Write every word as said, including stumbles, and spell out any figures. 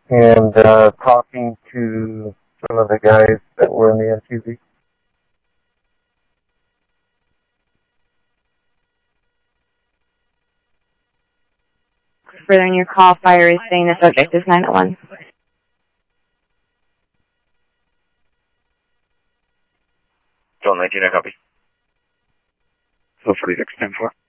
and uh, talking to some of the guys that were in the M T V. Further in your call, fire is saying the subject is nine oh one. Don't nineteen, I copy. So forty-six ten four.